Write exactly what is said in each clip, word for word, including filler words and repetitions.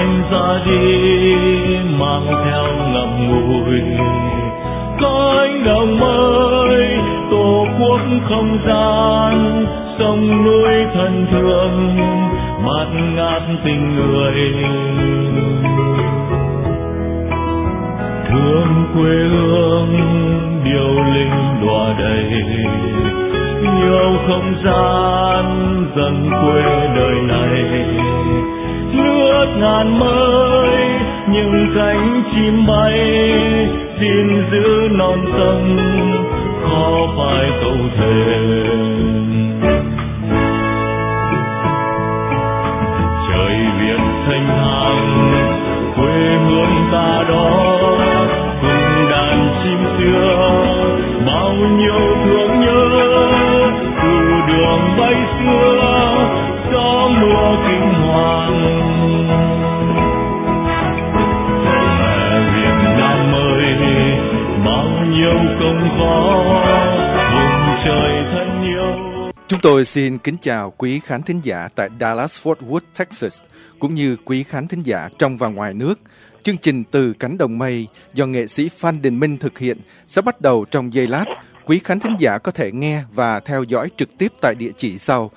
anh ra đi mang theo ngậm ngùi cõi đồng mới, tổ quốc không gian sông núi thân thương bạt ngát tình người. Thương quê hương điệu linh đọa đầy, yêu không gian dần quê đời này. Nước ngàn mới những cánh chim bay, xin giữ non sông khó phải câu thề. Trời Việt thanh thang quê hương ta đó, cùng đàn chim xưa bao nhiêu thương nhớ. Từ đường bay xưa gió mưa kinh hoàng, mẹ Việt Nam ơi bao nhiêu công khó vùng trời thân yêu. Chúng tôi xin kính chào quý khán thính giả tại Dallas-Fort Worth, Texas, cũng như quý khán thính giả trong và ngoài nước. Chương trình Từ Cánh Đồng Mây do nghệ sĩ Phan Đình Minh thực hiện sẽ bắt đầu trong giây lát. Quý khán thính giả có thể nghe và theo dõi trực tiếp tại địa chỉ sau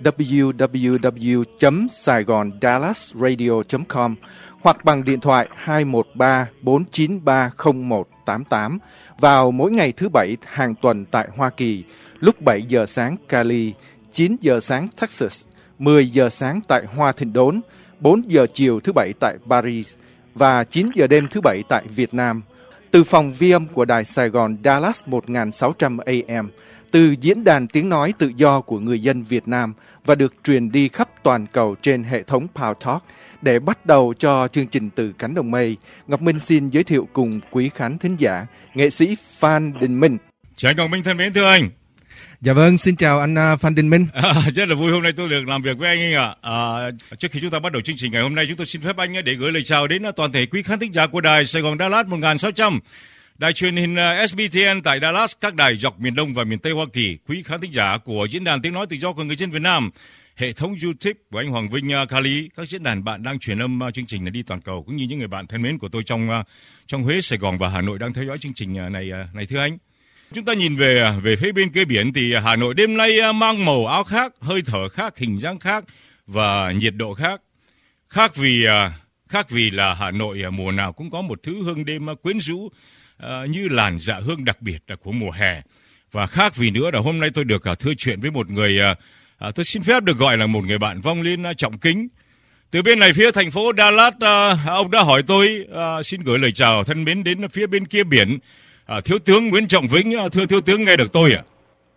w w w chấm saigon dallas radio chấm com hoặc bằng điện thoại hai một ba bốn chín ba không một tám tám vào mỗi ngày thứ Bảy hàng tuần tại Hoa Kỳ, lúc bảy giờ sáng Cali, chín giờ sáng Texas, mười giờ sáng tại Hoa Thịnh Đốn, bốn giờ chiều thứ Bảy tại Paris và chín giờ đêm thứ Bảy tại Việt Nam. Từ phòng vi âm của Đài Sài Gòn Dallas một nghìn sáu trăm A M, từ diễn đàn tiếng nói tự do của người dân Việt Nam và được truyền đi khắp toàn cầu trên hệ thống Power Talk. Để bắt đầu cho chương trình Từ Cánh Đồng Mây, Ngọc Minh xin giới thiệu cùng quý khán thính giả nghệ sĩ Phan Đình Minh. Chào anh Ngọc Minh thân mến, thưa anh. Dạ vâng, xin chào anh uh, Phan Đình Minh. À, rất là vui hôm nay tôi được làm việc với anh anh ạ. À, trước khi chúng ta bắt đầu chương trình ngày hôm nay, chúng tôi xin phép anh để gửi lời chào đến toàn thể quý khán thính giả của Đài Sài Gòn Dallas một nghìn sáu trăm, đài truyền hình S B T N tại Dallas, các đài dọc miền Đông và miền Tây Hoa Kỳ, quý khán thính giả của diễn đàn tiếng nói tự do của người dân Việt Nam, hệ thống YouTube của anh Hoàng Vinh Kali, các diễn đàn bạn đang truyền âm chương trình này đi toàn cầu, cũng như những người bạn thân mến của tôi trong trong Huế, Sài Gòn và Hà Nội đang theo dõi chương trình này này thưa anh. Chúng ta nhìn về về phía bên kia biển thì Hà Nội đêm nay mang màu áo khác, hơi thở khác, hình dáng khác và nhiệt độ khác. Khác vì khác vì là Hà Nội mùa nào cũng có một thứ hương đêm quyến rũ uh, như làn dạ hương đặc biệt của mùa hè. Và khác vì nữa là hôm nay tôi được uh, thưa chuyện với một người, uh, uh, tôi xin phép được gọi là một người bạn vong linh uh, trọng kính. Từ bên này phía thành phố Dallas, uh, ông đã hỏi tôi, uh, xin gửi lời chào thân mến đến phía bên kia biển. À, Thiếu tướng Nguyễn Trọng Vĩnh, thưa Thiếu tướng nghe được tôi ạ? À?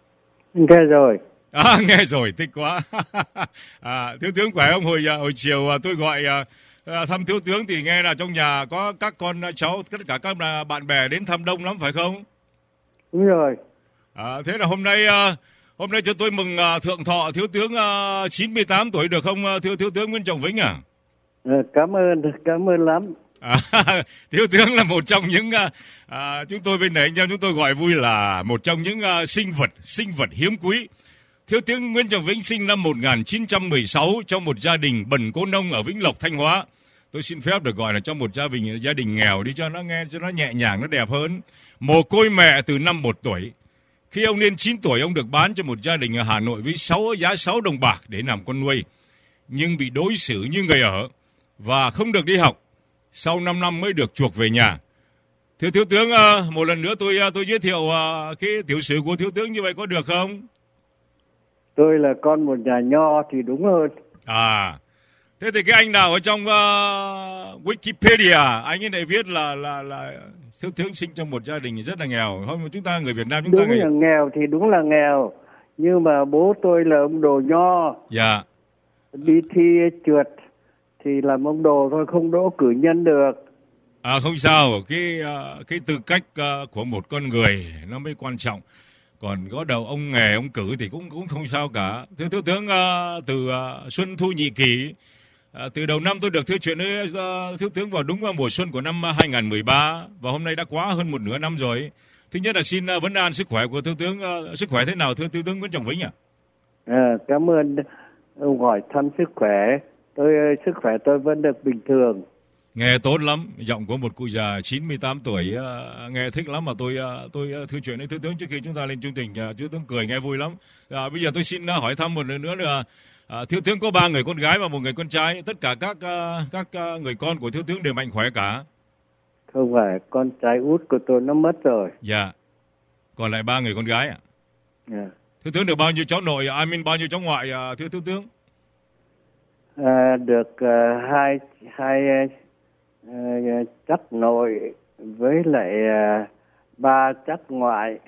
Nghe rồi. À, nghe rồi, thích quá. à, Thiếu tướng khỏe không? Hồi hồi chiều tôi gọi à, thăm Thiếu tướng thì nghe là trong nhà có các con cháu, tất cả các bạn bè đến thăm đông lắm phải không? Đúng rồi. À, thế là hôm nay hôm nay cho tôi mừng thượng thọ Thiếu tướng chín mươi tám tuổi được không thưa Thiếu tướng Nguyễn Trọng Vĩnh à? À, cảm ơn, cảm ơn lắm. À, Thiếu tướng là một trong những à, chúng tôi bên này anh em chúng tôi gọi vui là một trong những à, sinh vật sinh vật hiếm quý. Thiếu tướng Nguyễn Trọng Vĩnh sinh năm một nghìn chín trăm mười sáu trong một gia đình bần cố nông ở Vĩnh Lộc, Thanh Hóa. Tôi xin phép được gọi là trong một gia đình gia đình nghèo đi cho nó nghe cho nó nhẹ nhàng, nó đẹp hơn. Mồ côi mẹ từ năm một tuổi. Khi ông lên chín tuổi, ông được bán cho một gia đình ở Hà Nội với sáu giá sáu đồng bạc để làm con nuôi, nhưng bị đối xử như người ở và không được đi học. Sau năm năm mới được chuộc về nhà. Thưa Thiếu tướng, một lần nữa tôi tôi giới thiệu cái tiểu sử của Thiếu tướng như vậy có được không? Tôi là con một nhà nho thì đúng hơn. À, thế thì cái anh nào ở trong uh, Wikipedia, anh ấy lại viết là là là Thiếu tướng sinh trong một gia đình rất là nghèo. Thôi chúng ta người Việt Nam chúng đúng ta... Đúng là ngày... nghèo thì đúng là nghèo. Nhưng mà bố tôi là ông đồ nho. Dạ. Đi thi trượt thì làm ông đồ thôi, không đỗ cử nhân được. À không sao, cái cái tư cách của một con người nó mới quan trọng. Còn có đầu ông nghề ông cử thì cũng cũng không sao cả. Thưa Thiếu tướng, từ Xuân Thu Nhị Kỷ, từ đầu năm tôi được thưa chuyện với Thiếu tướng vào đúng mùa xuân của năm hai nghìn mười ba và hôm nay đã quá hơn một nửa năm rồi. Thứ nhất là xin vấn an sức khỏe của Thiếu tướng, sức khỏe thế nào thưa Thiếu tướng Nguyễn Trọng Vĩnh ạ? À, cảm ơn ông hỏi thăm sức khỏe. Tôi sức khỏe tôi vẫn được bình thường. Nghe tốt lắm, giọng của một cụ già chín mươi tám tuổi, uh, nghe thích lắm mà tôi uh, tôi uh, thưa chuyện với Thiếu tướng trước khi chúng ta lên chương trình. Uh, Thiếu tướng cười nghe vui lắm. Uh, bây giờ tôi xin uh, hỏi thăm một lần nữa là uh, Thiếu tướng có ba người con gái và một người con trai. Tất cả các uh, các uh, người con của Thiếu tướng đều mạnh khỏe cả. Không phải, con trai út của tôi nó mất rồi. Dạ. Còn lại ba người con gái ạ. À? Yeah. Thiếu tướng được bao nhiêu cháu nội, I mean bao nhiêu cháu ngoại uh, thưa Thiếu tướng? À, được uh, hai hai uh, chắc nội với lại uh, ba chắc ngoại.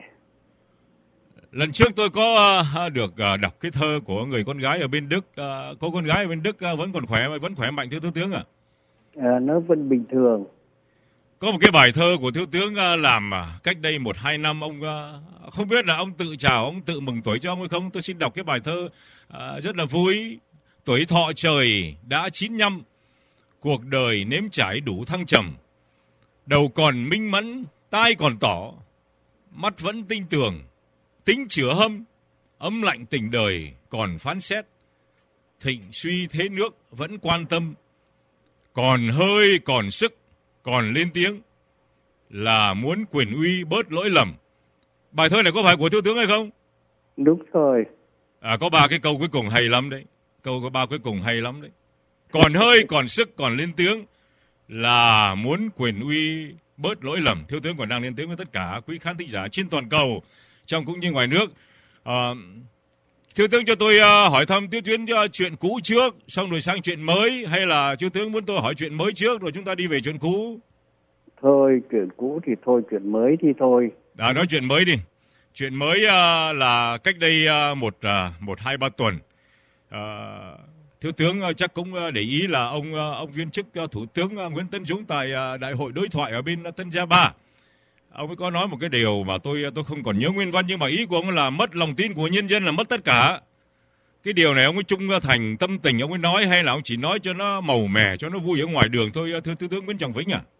Lần trước tôi có uh, được uh, đọc cái thơ của người con gái ở bên Đức. Uh, cô con gái ở bên Đức uh, vẫn còn khỏe, vẫn khỏe mạnh thưa Thiếu tướng ạ. À? À, nó vẫn bình thường. Có một cái bài thơ của Thiếu tướng uh, làm uh, cách đây một hai năm. Ông uh, không biết là ông tự chào, ông tự mừng tuổi cho ông hay không. Tôi xin đọc cái bài thơ uh, rất là vui. Tuổi thọ trời đã chín nhăm, cuộc đời nếm trải đủ thăng trầm. Đầu còn minh mẫn, tai còn tỏ, mắt vẫn tinh tường, tính chửa hâm, ấm lạnh tình đời còn phán xét. Thịnh suy thế nước vẫn quan tâm, còn hơi còn sức còn lên tiếng, là muốn quyền uy bớt lỗi lầm. Bài thơ này có phải của Thiếu tướng hay không? Đúng rồi. À, có ba cái câu cuối cùng hay lắm đấy. Câu có ba cuối cùng hay lắm đấy. Còn hơi, còn sức, còn lên tiếng, là muốn quyền uy bớt lỗi lầm. Thiếu tướng còn đang lên tiếng với tất cả quý khán thính giả trên toàn cầu, trong cũng như ngoài nước. À, Thiếu tướng cho tôi uh, hỏi thăm Thiếu tướng uh, chuyện cũ trước, xong rồi sang chuyện mới, hay là Thiếu tướng muốn tôi hỏi chuyện mới trước rồi chúng ta đi về chuyện cũ? Thôi chuyện cũ thì thôi, chuyện mới thì thôi. À, nói chuyện mới đi. Chuyện mới uh, là cách đây uh, một uh, một hai ba tuần. Uh, Thiếu tướng uh, chắc cũng uh, để ý là ông uh, ông viên chức uh, Thủ tướng uh, Nguyễn Tấn Dũng tại uh, đại hội đối thoại ở bên uh, Tân Gia Ba. Ông ấy có nói một cái điều mà tôi tôi không còn nhớ nguyên văn, nhưng mà ý của ông là mất lòng tin của nhân dân là mất tất cả. Cái điều này ông ấy trung thành tâm tình ông ấy nói, hay là ông chỉ nói cho nó màu mè, cho nó vui ở ngoài đường thôi, thưa Thiếu tướng Nguyễn Trọng Vĩnh à?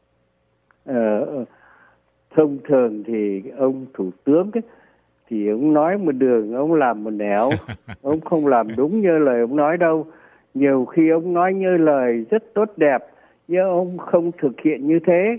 Ờ, thông thường thì ông Thủ tướng ấy, thì ông nói một đường, ông làm một nẻo. Ông không làm đúng như lời ông nói đâu. Nhiều khi ông nói như lời rất tốt đẹp, nhưng ông không thực hiện như thế.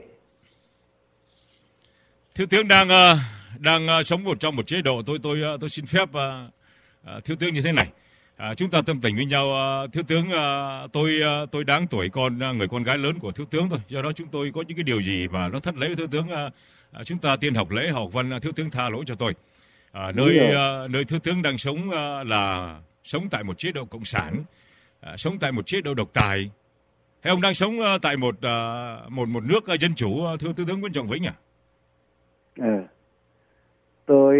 Thiếu tướng đang uh, đang uh, sống một trong một chế độ, tôi tôi uh, tôi xin phép uh, uh, Thiếu tướng như thế này. Uh, chúng ta tâm tình với nhau. Uh, Thiếu tướng, uh, tôi uh, tôi đáng tuổi con uh, người con gái lớn của Thiếu tướng thôi. Do đó chúng tôi có những cái điều gì mà nó thất lễ với Thiếu tướng, uh, uh, chúng ta tiên học lễ học văn, uh, Thiếu tướng tha lỗi cho tôi. Uh, nơi uh, nơi Thiếu tướng đang sống uh, là sống tại một chế độ cộng sản, uh, sống tại một chế độ độc tài. Hay ông đang sống uh, tại một uh, một một nước uh, dân chủ, uh, thưa Thiếu tướng Nguyễn Trọng Vĩnh à? À, tôi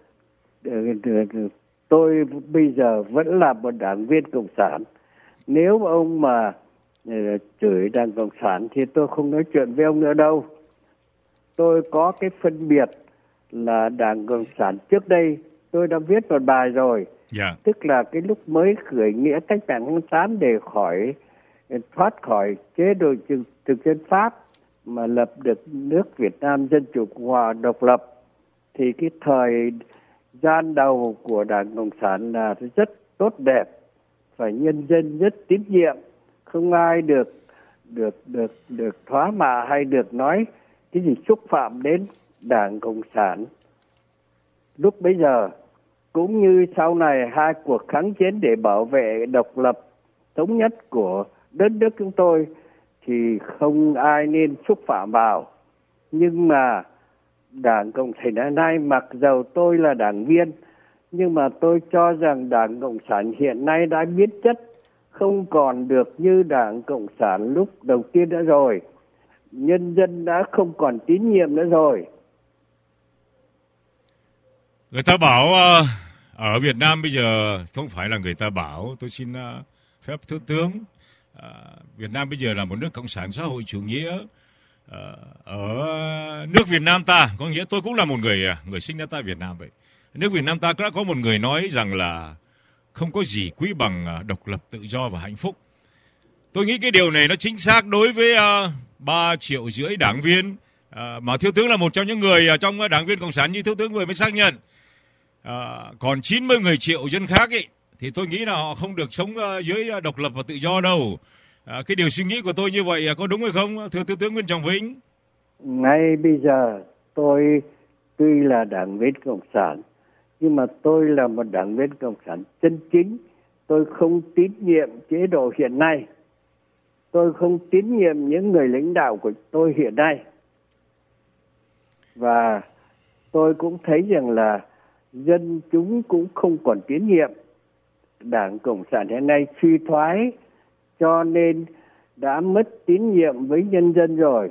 tôi bây giờ vẫn là một đảng viên cộng sản. Nếu ông mà chửi đảng cộng sản thì tôi không nói chuyện với ông nữa đâu. Tôi có cái phân biệt là đảng cộng sản trước đây tôi đã viết một bài rồi. Yeah. Tức là cái lúc mới khởi nghĩa cách mạng tháng tám để khỏi thoát khỏi chế độ thực dân Pháp mà lập được nước Việt Nam Dân Chủ Cộng Hòa độc lập, thì cái thời gian đầu của Đảng Cộng sản là rất tốt đẹp, phải nhân dân rất tín nhiệm, không ai được được được được thoá mạ hay được nói cái gì xúc phạm đến Đảng Cộng sản. Lúc bấy giờ cũng như sau này hai cuộc kháng chiến để bảo vệ độc lập thống nhất của đất nước chúng tôi thì không ai nên xúc phạm vào. Nhưng mà Đảng Cộng sản hiện nay, mặc dầu tôi là đảng viên, nhưng mà tôi cho rằng Đảng Cộng sản hiện nay đã biến chất, không còn được như Đảng Cộng sản lúc đầu tiên nữa rồi. Nhân dân đã không còn tín nhiệm nữa rồi. Người ta bảo uh, ở Việt Nam bây giờ không phải là người ta bảo, tôi xin uh, phép Thiếu tướng, uh, Việt Nam bây giờ là một nước cộng sản xã hội chủ nghĩa. Uh, ở nước Việt Nam ta, có nghĩa tôi cũng là một người người sinh ra tại Việt Nam vậy. Nước Việt Nam ta đã có một người nói rằng là không có gì quý bằng độc lập, tự do và hạnh phúc. Tôi nghĩ cái điều này nó chính xác đối với uh, ba triệu rưỡi đảng viên, uh, mà Thiếu tướng là một trong những người uh, trong đảng viên cộng sản như Thiếu tướng vừa mới xác nhận. Uh, còn chín mươi người triệu dân khác ấy, thì tôi nghĩ là họ không được sống dưới độc lập và tự do đâu. À, cái điều suy nghĩ của tôi như vậy có đúng hay không, thưa Thiếu tướng Nguyễn Trọng Vĩnh? Ngay bây giờ tôi tuy là đảng viên Cộng sản, nhưng mà tôi là một đảng viên Cộng sản chân chính. Tôi không tín nhiệm chế độ hiện nay. Tôi không tín nhiệm những người lãnh đạo của tôi hiện nay. Và tôi cũng thấy rằng là dân chúng cũng không còn tín nhiệm. Đảng Cộng sản hiện nay suy thoái, cho nên đã mất tín nhiệm với nhân dân rồi.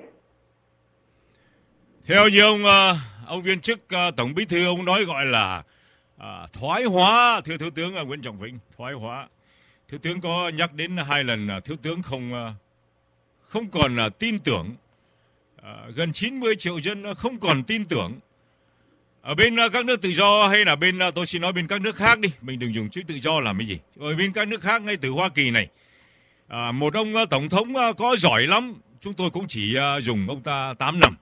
Theo như ông, ông viên chức Tổng Bí thư, ông nói gọi là à, thoái hóa, thưa Thiếu tướng Nguyễn Trọng Vĩnh, thoái hóa. Thiếu tướng có nhắc đến hai lần Thiếu tướng không không còn tin tưởng, à, gần chín mươi triệu dân không còn tin tưởng. Ở bên các nước tự do hay là bên, tôi xin nói bên các nước khác đi, mình đừng dùng chữ tự do làm cái gì. Ở bên các nước khác ngay từ Hoa Kỳ này, à, một ông tổng thống có giỏi lắm, chúng tôi cũng chỉ dùng ông ta tám năm.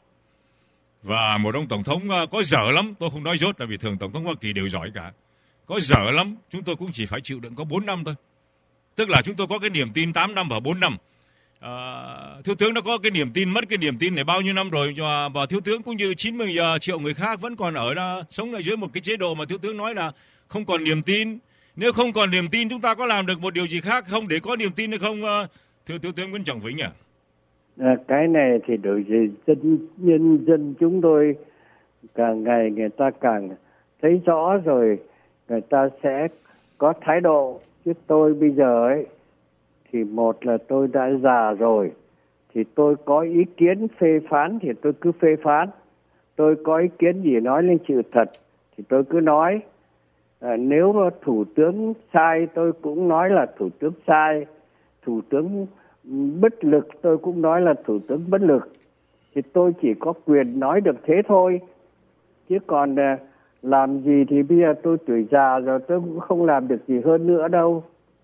Và một ông tổng thống có dở lắm, tôi không nói dốt là vì thường tổng thống Hoa Kỳ đều giỏi cả. Có dở lắm, chúng tôi cũng chỉ phải chịu đựng có bốn năm thôi. Tức là chúng tôi có cái niềm tin tám năm và bốn năm. À, Thiếu tướng đã có cái niềm tin, mất cái niềm tin này bao nhiêu năm rồi, và, và Thiếu tướng cũng như chín mươi triệu người khác vẫn còn ở đó, sống ở dưới một cái chế độ mà Thiếu tướng nói là không còn niềm tin. Nếu không còn niềm tin, chúng ta có làm được một điều gì khác không để có niềm tin hay không, thưa Thiếu tướng Nguyễn Trọng Vĩnh à? À, cái này thì đối với dân nhân dân chúng tôi càng ngày người ta càng thấy rõ rồi, người ta sẽ có thái độ. Chứ tôi bây giờ ấy thì một là tôi đã già rồi, thì tôi có ý kiến phê phán thì tôi cứ phê phán. Tôi có ý kiến gì nói lên sự thật thì tôi cứ nói. À, nếu thủ tướng sai tôi cũng nói là thủ tướng sai, thủ tướng bất lực tôi cũng nói là thủ tướng bất lực. Thì tôi chỉ có quyền nói được thế thôi. Chứ còn làm gì thì bây giờ tôi tuổi già rồi, tôi cũng không làm được gì hơn nữa đâu.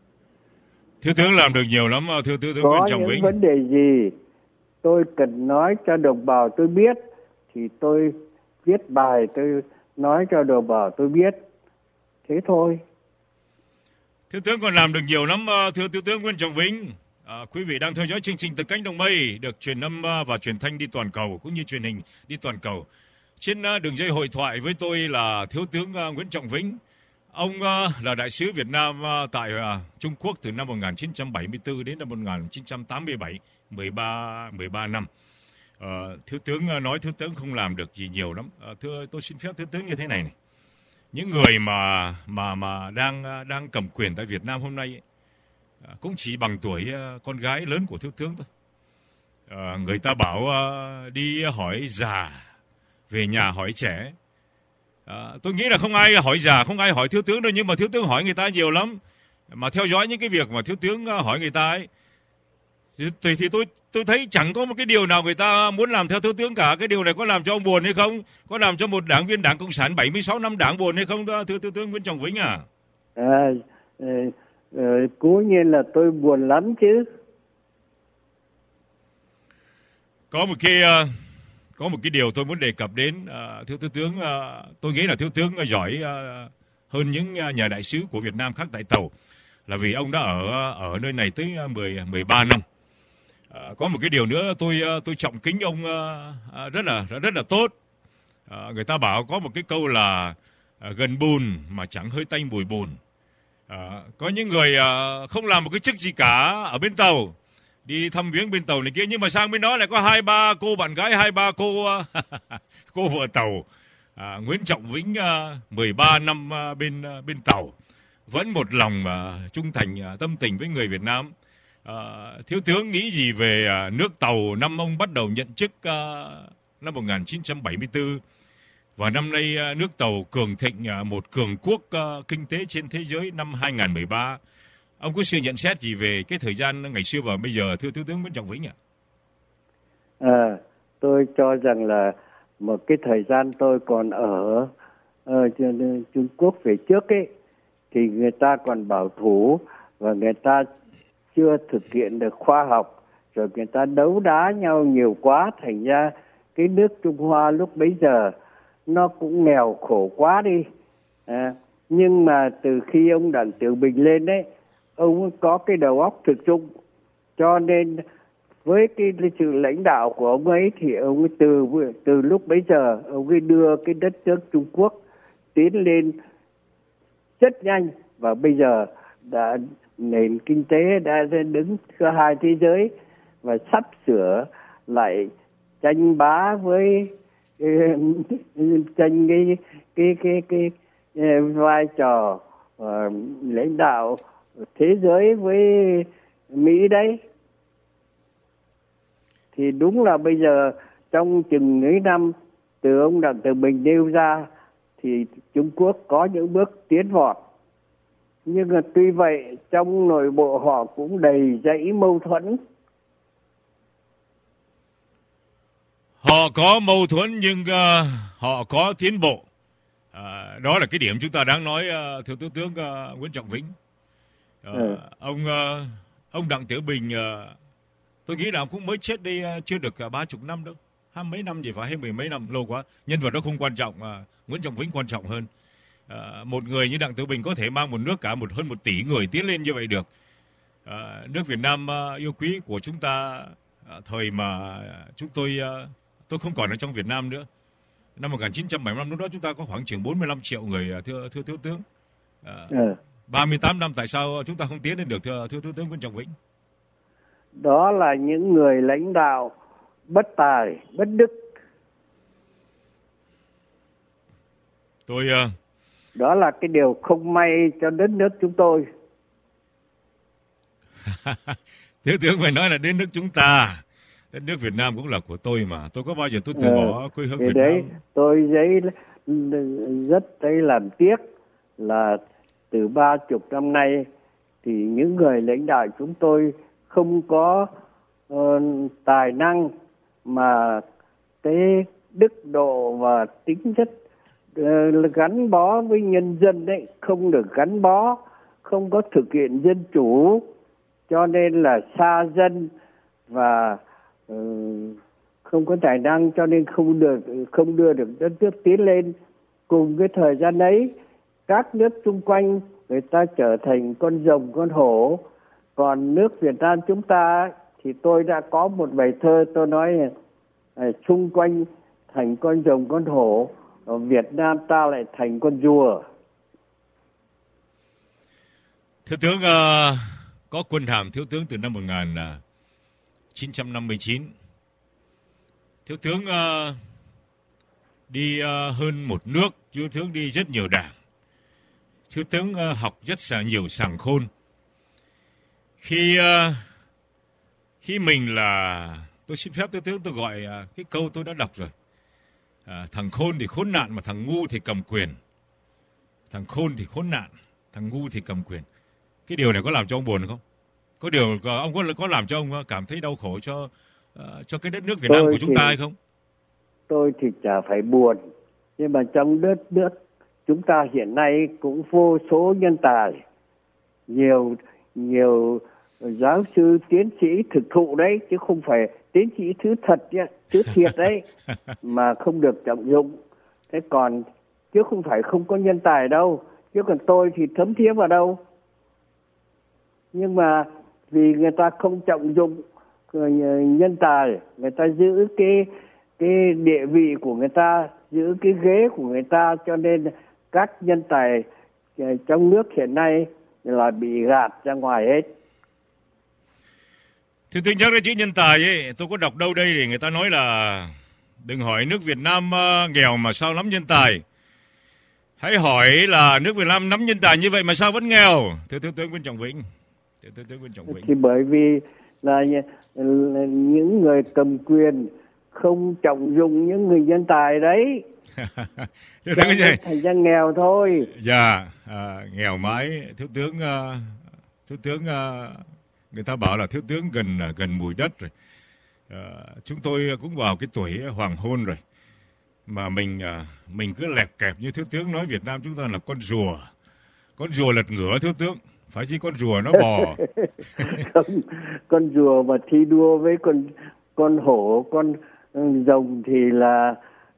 Thiếu tướng làm được nhiều lắm, thưa Thiếu tướng Nguyễn Trọng Vĩnh. Có những vấn đề gì tôi cần nói cho đồng bào tôi biết thì tôi viết bài tôi nói cho đồng bào tôi biết. Thế thôi. Thiếu tướng còn làm được nhiều lắm, thưa Thiếu tướng Nguyễn Trọng Vĩnh. À, quý vị đang theo dõi chương trình Từ Cánh Đồng Mây được truyền âm và truyền thanh đi toàn cầu cũng như truyền hình đi toàn cầu. Trên đường dây hội thoại với tôi là Thiếu tướng Nguyễn Trọng Vĩnh. Ông là đại sứ Việt Nam tại Trung Quốc từ năm một nghìn chín trăm bảy mươi tư đến năm một nghìn chín trăm tám mươi bảy, mười ba năm. À, Thiếu tướng nói Thiếu tướng không làm được gì nhiều lắm. À, thưa tôi xin phép Thiếu tướng như thế này này. Những người mà mà mà đang đang cầm quyền tại Việt Nam hôm nay ấy, cũng chỉ bằng tuổi con gái lớn của Thiếu tướng thôi. À, người ta bảo uh, đi hỏi già, về nhà hỏi trẻ. À, tôi nghĩ là không ai hỏi già, không ai hỏi Thiếu tướng đâu, nhưng mà Thiếu tướng hỏi người ta nhiều lắm. Mà theo dõi những cái việc mà Thiếu tướng hỏi người ta ấy, thì, thì tôi tôi thấy chẳng có một cái điều nào người ta muốn làm theo Thiếu tướng cả. Cái điều này có làm cho ông buồn hay không? Có làm cho một đảng viên Đảng Cộng sản bảy mươi sáu năm đảng buồn hay không, thưa Thiếu tướng Nguyễn Trọng Vĩnh à? À, à, à cố nhiên là tôi buồn lắm chứ. Có một cái có một cái điều tôi muốn đề cập đến, uh, thưa Thiếu tướng, uh, tôi nghĩ là Thiếu tướng giỏi uh, hơn những nhà đại sứ của Việt Nam khác tại Tàu, là vì ông đã ở ở nơi này tới mười, mười ba năm. Uh, có một cái điều nữa tôi tôi trọng kính ông uh, rất là rất là tốt. Uh, người ta bảo có một cái câu là uh, gần bùn mà chẳng hơi tanh mùi bùn. Uh, có những người uh, không làm một cái chức gì cả ở bên Tàu, đi thăm viếng bên Tàu này kia, nhưng mà sang bên đó lại có hai ba cô bạn gái, hai ba cô cô vợ Tàu. À, Nguyễn Trọng Vĩnh uh, mười ba năm uh, bên uh, bên Tàu, vẫn một lòng uh, trung thành, uh, tâm tình với người Việt Nam. Uh, Thiếu tướng nghĩ gì về uh, nước Tàu năm ông bắt đầu nhận chức uh, năm một nghìn chín trăm bảy mươi tư, và năm nay uh, nước Tàu cường thịnh, uh, một cường quốc uh, kinh tế trên thế giới năm hai nghìn không trăm mười ba. Ông có sự nhận xét gì về cái thời gian ngày xưa và bây giờ, thưa Thiếu tướng Nguyễn Trọng Vĩnh ạ? À, tôi cho rằng là một cái thời gian tôi còn ở, ở Trung Quốc về trước ấy, thì người ta còn bảo thủ và người ta chưa thực hiện được khoa học, rồi người ta đấu đá nhau nhiều quá, thành ra cái nước Trung Hoa lúc bấy giờ nó cũng nghèo khổ quá đi. À, Nhưng mà từ khi ông Đặng Tiểu Bình lên đấy, ông có cái đầu óc thực dụng, cho nên với cái sự lãnh đạo của ông ấy thì ông ấy từ từ lúc bấy giờ ông ấy đưa cái đất nước Trung Quốc tiến lên rất nhanh, và bây giờ đã nền kinh tế đã đứng thứ hai thế giới và sắp sửa lại tranh bá với tranh cái cái cái cái, cái vai trò uh, lãnh đạo thế giới với Mỹ đấy. Thì đúng là bây giờ trong chừng mấy năm từ ông Đặng Tiểu Bình nêu ra thì Trung Quốc có những bước tiến vọt. Nhưng mà tuy vậy trong nội bộ họ cũng đầy dẫy mâu thuẫn. Họ có mâu thuẫn nhưng uh, họ có tiến bộ. Uh, đó là cái điểm chúng ta đáng nói, uh, thưa Thủ tướng uh, Nguyễn Trọng Vĩnh. Uh, ừ. Ông uh, ông Đặng Tiểu Bình, uh, tôi nghĩ là cũng mới chết đi uh, chưa được uh, ba chục năm đâu, hai mấy năm gì phải, hay mười mấy năm, lâu quá. Nhân vật đó không quan trọng, uh, Nguyễn Trọng Vĩnh quan trọng hơn. Uh, một người như Đặng Tiểu Bình có thể mang một nước cả một hơn một tỷ người tiến lên như vậy được. Uh, nước Việt Nam uh, yêu quý của chúng ta, uh, thời mà chúng tôi uh, tôi không còn ở trong Việt Nam nữa. Năm một nghìn chín trăm bảy mươi lăm lúc đó chúng ta có khoảng chừng bốn mươi lăm triệu người, thưa thưa Thiếu tướng. À, ừ. ba mươi tám năm tại sao chúng ta không tiến lên được, thưa thưa Thiếu tướng Nguyễn Trọng Vĩnh? Đó là những người lãnh đạo bất tài, bất đức. Tôi uh... đó là cái điều không may cho đất nước chúng tôi. Thiếu tướng phải nói là đất nước chúng ta. Đất nước Việt Nam cũng là của tôi mà. Tôi có bao giờ tôi từ bỏ ừ, quê hương Việt đấy, Nam. Tôi giấy rất thấy làm tiếc là từ ba chục năm nay thì những người lãnh đạo chúng tôi không có uh, tài năng, mà cái đức độ và tính chất uh, gắn bó với nhân dân đấy không được gắn bó, không có thực hiện dân chủ, cho nên là xa dân và Uh, không có tài năng, cho nên không được không đưa được đất nước tiến lên. Cùng cái thời gian ấy, các nước xung quanh người ta trở thành con rồng con hổ, còn nước Việt Nam chúng ta thì tôi đã có một bài thơ tôi nói uh, xung quanh thành con rồng con hổ, ở Việt Nam ta lại thành con rùa. Thưa tướng, uh, có quân hàm thiếu tướng từ năm một nghìn chín trăm năm mươi chín. Thiếu tướng uh, đi uh, hơn một nước, thiếu tướng đi rất nhiều đảng. Thiếu tướng uh, học rất là nhiều sảng khôn. Khi uh, khi mình là, tôi xin phép thiếu tướng tôi gọi uh, cái câu tôi đã đọc rồi. Uh, thằng khôn thì khốn nạn, mà thằng ngu thì cầm quyền. Thằng khôn thì khốn nạn, thằng ngu thì cầm quyền. Cái điều này có làm cho ông buồn không? Có điều ông có có làm cho ông cảm thấy đau khổ cho uh, cho cái đất nước Việt tôi Nam của chúng thì, ta hay không? Tôi thì chả phải buồn, nhưng mà trong đất nước chúng ta hiện nay cũng vô số nhân tài, nhiều nhiều giáo sư tiến sĩ thực thụ đấy, chứ không phải tiến sĩ thứ thật nhá, thứ thiệt đấy mà không được trọng dụng. Thế còn chứ không phải không có nhân tài đâu, chứ còn tôi thì thấm thía vào đâu. Nhưng mà vì người ta không trọng dụng nhân tài, người ta giữ cái cái địa vị của người ta, giữ cái ghế của người ta, cho nên các nhân tài trong nước hiện nay là bị gạt ra ngoài hết. Thưa tướng, nhắc đến chữ nhân tài ấy, tôi có đọc đâu đây thì người ta nói là đừng hỏi nước Việt Nam uh, nghèo mà sao lắm nhân tài. Hãy hỏi là nước Việt Nam nắm nhân tài như vậy mà sao vẫn nghèo. Thưa Thiếu tướng Nguyễn Trọng Vĩnh. Thưa Thiếu tướng Nguyễn Trọng Vĩnh. Thì bởi vì là những người cầm quyền không trọng dụng những người nhân tài đấy. Thành ra nghèo thôi. Dạ, à, nghèo mãi. Thiếu tướng, uh, thiếu tướng, uh, người ta bảo là thiếu tướng gần gần mùi đất rồi. Uh, chúng tôi cũng vào cái tuổi hoàng hôn rồi, mà mình uh, mình cứ lẹp kẹp như thiếu tướng nói Việt Nam chúng ta là con rùa, con rùa lật ngửa thiếu tướng. Phải chi con rùa nó bò. Không, con rùa mà thi đua với con con hổ, con rồng thì là uh,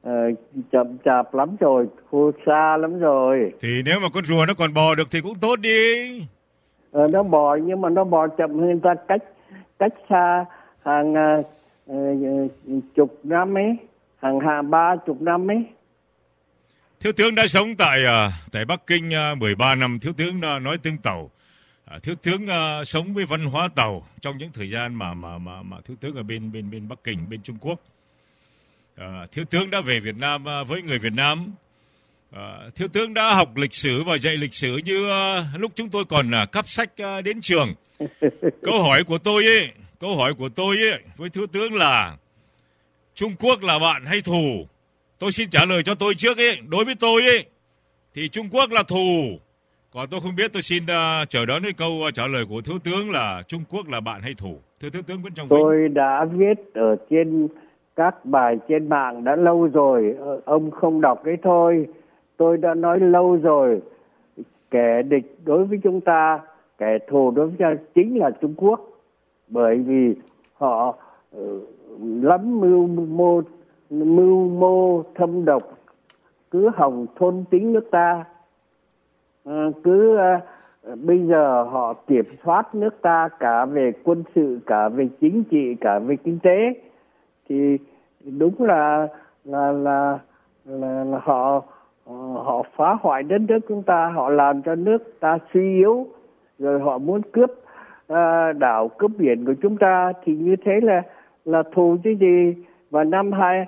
chậm chạp lắm rồi, khô xa lắm rồi. Thì nếu mà con rùa nó còn bò được thì cũng tốt đi. Ờ, nó bò nhưng mà nó bò chậm hơn người ta cách cách xa hàng uh, chục năm ấy, hàng hàng ba chục năm ấy. Thiếu tướng đã sống tại uh, tại Bắc Kinh uh, mười ba năm. Thiếu tướng uh, nói tiếng Tàu. Uh, thiếu tướng uh, sống với văn hóa Tàu trong những thời gian mà mà mà mà thiếu tướng ở bên bên bên Bắc Kinh, bên Trung Quốc. Uh, thiếu tướng đã về Việt Nam uh, với người Việt Nam. Uh, thiếu tướng đã học lịch sử và dạy lịch sử như uh, lúc chúng tôi còn uh, cắp sách uh, đến trường. Câu hỏi của tôi ấy, câu hỏi của tôi ấy với thiếu tướng là Trung Quốc là bạn hay thù? Tôi xin trả lời cho tôi trước ấy. Đối với tôi ấy thì Trung Quốc là thù. Còn tôi không biết, tôi xin uh, chờ đón cái câu uh, trả lời của thiếu tướng là Trung Quốc là bạn hay thù. Thưa thiếu tướng Nguyễn Trọng Vĩnh. Tôi đã viết ở trên các bài trên mạng đã lâu rồi, ông không đọc cái thôi. Tôi đã nói lâu rồi, kẻ địch đối với chúng ta, kẻ thù đối với chúng ta chính là Trung Quốc. Bởi vì họ uh, lắm mưu mô mưu mô thâm độc, cứ hòng thôn tính nước ta, à, cứ à, bây giờ họ kiểm soát nước ta cả về quân sự, cả về chính trị, cả về kinh tế, thì đúng là là là, là, là họ họ phá hoại đất nước chúng ta, họ làm cho nước ta suy yếu, rồi họ muốn cướp à, đảo cướp biển của chúng ta, thì như thế là là thù chứ gì. Và năm hai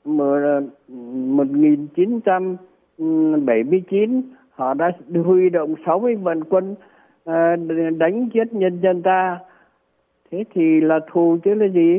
một nghìn chín trăm bảy mươi chín họ đã huy động sáu mươi vạn quân à, đánh giết nhân dân ta, thế thì là thù chứ là gì.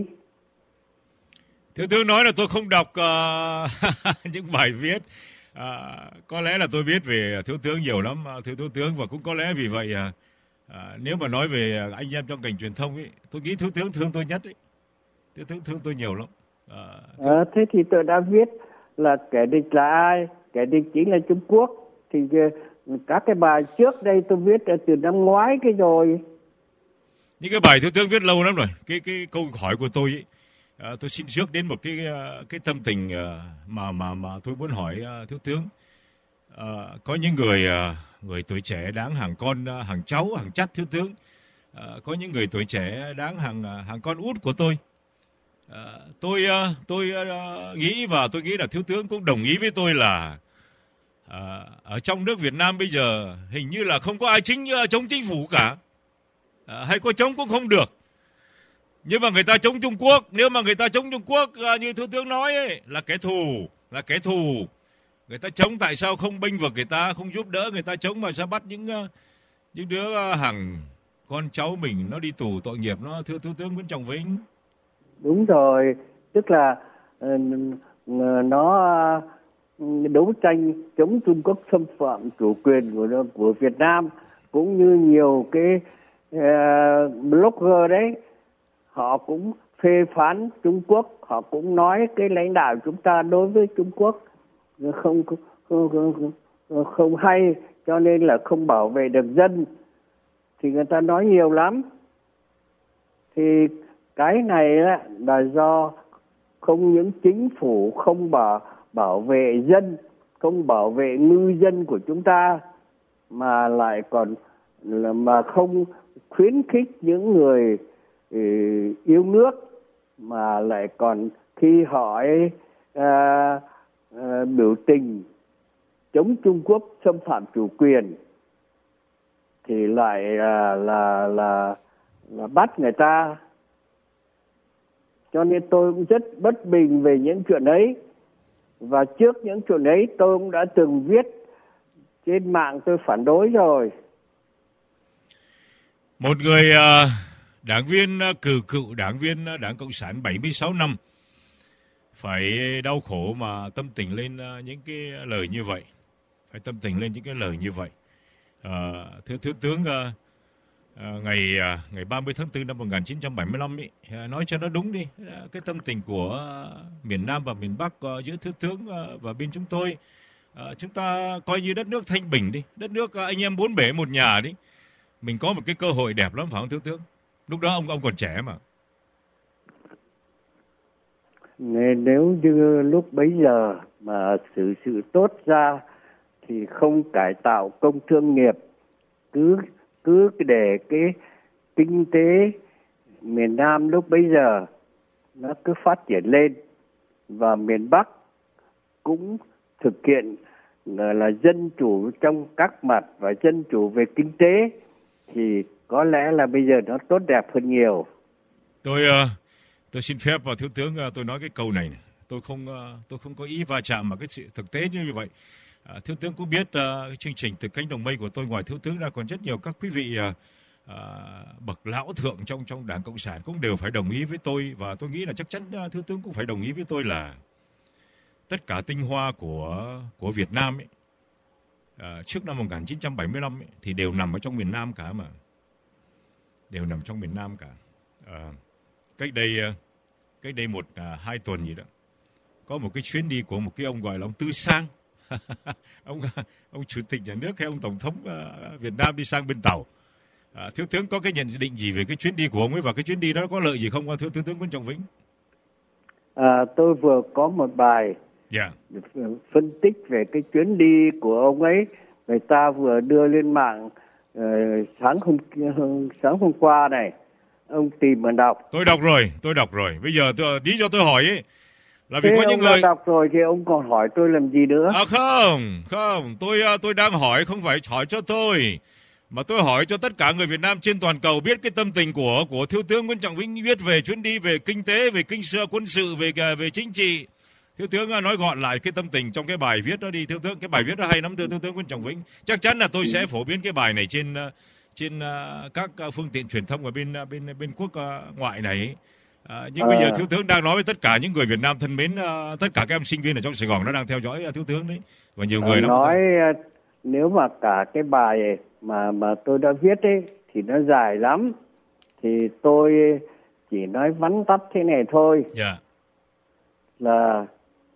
Thiếu tướng nói là tôi không đọc uh, những bài viết. Uh, có lẽ là tôi biết về thiếu tướng nhiều lắm, uh, thưa thiếu tướng, và cũng có lẽ vì vậy uh, uh, nếu mà nói về anh em trong ngành truyền thông ấy, tôi nghĩ thiếu tướng thương tôi nhất ấy. Thiếu tướng thương tôi nhiều lắm. Uh, à, thế thì tôi đã viết là kẻ địch là ai? Kẻ địch chính là Trung Quốc. Thì uh, các cái bài trước đây tôi viết từ năm ngoái cái rồi. Những cái bài thiếu tướng viết lâu lắm rồi. Cái cái câu hỏi của tôi ấy, uh, tôi xin trước đến một cái uh, cái tâm tình uh, mà mà mà tôi muốn hỏi uh, thiếu tướng. Uh, có những người uh, người tuổi trẻ đáng hàng con, uh, hàng cháu, hàng chắt thiếu tướng. Uh, có những người tuổi trẻ đáng hàng uh, hàng con út của tôi. Uh, tôi uh, tôi uh, nghĩ và tôi nghĩ là thiếu tướng cũng đồng ý với tôi là uh, ở trong nước Việt Nam bây giờ hình như là không có ai chính uh, chống chính phủ cả, uh, hay có chống cũng không được. Nhưng mà người ta chống Trung Quốc, nếu mà người ta chống Trung Quốc uh, như thiếu tướng nói ấy, là kẻ thù, là kẻ thù. Người ta chống tại sao không bênh vực người ta, không giúp đỡ người ta chống mà sao bắt những uh, những đứa uh, hàng con cháu mình nó đi tù tội nghiệp nó, thưa thiếu tướng Nguyễn Trọng Vĩnh. Đúng rồi, tức là uh, nó uh, đấu tranh chống Trung Quốc xâm phạm chủ quyền của của Việt Nam, cũng như nhiều cái uh, blogger đấy, họ cũng phê phán Trung Quốc, họ cũng nói cái lãnh đạo chúng ta đối với Trung Quốc không không không, không, không hay, cho nên là không bảo vệ được dân, thì người ta nói nhiều lắm. Thì cái này là do không những chính phủ không bảo bảo vệ dân, không bảo vệ ngư dân của chúng ta, mà lại còn là mà không khuyến khích những người ừ, yêu nước, mà lại còn khi họ ấy, à, à, biểu tình chống Trung Quốc xâm phạm chủ quyền thì lại là là là, là bắt người ta. Cho nên tôi cũng rất bất bình về những chuyện ấy. Và trước những chuyện ấy tôi cũng đã từng viết trên mạng, tôi phản đối rồi. Một người đảng viên, cựu cựu đảng viên Đảng Cộng sản bảy mươi sáu năm phải đau khổ mà tâm tình lên những cái lời như vậy. Phải tâm tình lên những cái lời như vậy. À, thưa thiếu tướng, À, ngày ngày ba mươi tháng tư năm một nghìn chín trăm bảy mươi lăm ý, nói cho nó đúng đi, cái tâm tình của miền Nam và miền Bắc giữa thiếu tướng và bên chúng tôi, à, chúng ta coi như đất nước thanh bình đi, đất nước anh em bốn bể một nhà đi, mình có một cái cơ hội đẹp lắm phải không thiếu tướng? Lúc đó ông ông còn trẻ mà. Nên nếu như lúc bấy giờ mà xử sự tốt ra thì không cải tạo công thương nghiệp, cứ cứ để cái kinh tế miền Nam lúc bấy giờ nó cứ phát triển lên và miền Bắc cũng thực hiện là dân chủ trong các mặt và dân chủ về kinh tế thì có lẽ là bây giờ nó tốt đẹp hơn nhiều. Tôi tôi xin phép và thiếu tướng tôi nói cái câu này, này. Tôi không tôi không có ý va chạm mà cái sự thực tế như vậy. À, thiếu tướng cũng biết uh, chương trình Từ Cánh Đồng Mây của tôi, ngoài thiếu tướng ra còn rất nhiều các quý vị uh, uh, bậc lão thượng trong trong Đảng Cộng sản cũng đều phải đồng ý với tôi, và tôi nghĩ là chắc chắn uh, thiếu tướng cũng phải đồng ý với tôi là tất cả tinh hoa của của Việt Nam ấy, uh, trước năm một nghìn chín trăm bảy mươi lăm ấy, thì đều nằm ở trong miền Nam cả mà, đều nằm trong miền Nam cả. Uh, cách đây uh, cách đây một uh, hai tuần gì đó, có một cái chuyến đi của một cái ông gọi là ông Tư Sang. ông ông chủ tịch nhà nước hay ông tổng thống uh, Việt Nam đi sang bên Tàu. À, thiếu tướng có cái nhận định gì về cái chuyến đi của ông ấy và cái chuyến đi đó có lợi gì không, thiếu, thiếu tướng Nguyễn Trọng Vĩnh? À, tôi vừa có một bài yeah. phân tích về cái chuyến đi của ông ấy, người ta vừa đưa lên mạng uh, sáng hôm sáng hôm qua này, ông tìm mà đọc. Tôi đọc rồi, tôi đọc rồi. Bây giờ tôi lý do tôi hỏi ấy là vì thế có những người đọc rồi thì ông còn hỏi tôi làm gì nữa? À không, không, tôi tôi đang hỏi không phải hỏi cho tôi, mà tôi hỏi cho tất cả người Việt Nam trên toàn cầu biết cái tâm tình của của thiếu tướng Nguyễn Trọng Vĩnh viết về chuyến đi, về kinh tế, về kinh sự quân sự, về về chính trị. Thiếu tướng nói gọn lại cái tâm tình trong cái bài viết đó đi, thiếu tướng. Cái bài viết đó hay lắm, thưa thiếu tướng Nguyễn Trọng Vĩnh. Chắc chắn là tôi sẽ phổ biến cái bài này trên trên các phương tiện truyền thông ở bên bên bên quốc ngoại này. À, nhưng à. bây giờ thiếu tướng đang nói với tất cả những người Việt Nam thân mến, uh, tất cả các em sinh viên ở trong Sài Gòn nó đang theo dõi uh, thiếu tướng đấy, và nhiều người à, nói uh, nếu mà cả cái bài mà mà tôi đã viết ấy thì nó dài lắm, thì tôi chỉ nói vắn tắt thế này thôi. Yeah. Là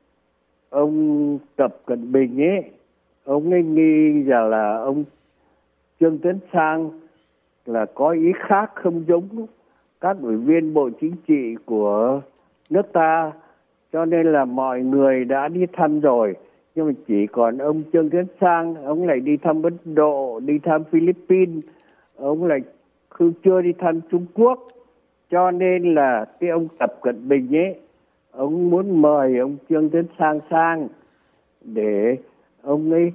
ông Tập Cận Bình ấy, ông ấy nghi rằng là ông Trương Tấn Sang là có ý khác không giống các ủy viên Bộ Chính trị của nước ta, cho nên là mọi người đã đi thăm rồi, nhưng mà chỉ còn ông Trương Tấn Sang, ông lại đi thăm Ấn Độ, đi thăm Philippines, ông lại chưa đi thăm Trung Quốc, cho nên là cái ông Tập Cận Bình ấy, ông muốn mời ông Trương Tấn Sang sang để ông ấy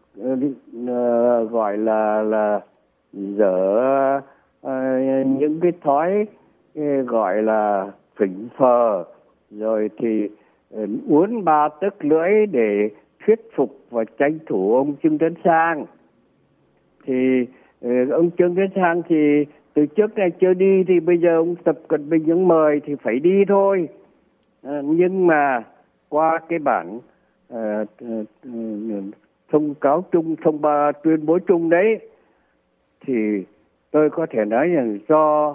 uh, gọi là là dỡ uh, những cái thói uh, gọi là phỉnh phờ, rồi thì uh, uốn ba tấc lưỡi để thuyết phục và tranh thủ ông Trương Tấn Sang. Thì uh, ông Trương Tấn Sang thì từ trước này chưa đi, thì bây giờ ông Tập Cận Bình ông mời thì phải đi thôi. À, nhưng mà qua cái bản uh, uh, uh, thông cáo chung, thông ba tuyên bố chung đấy, thì tôi có thể nói rằng do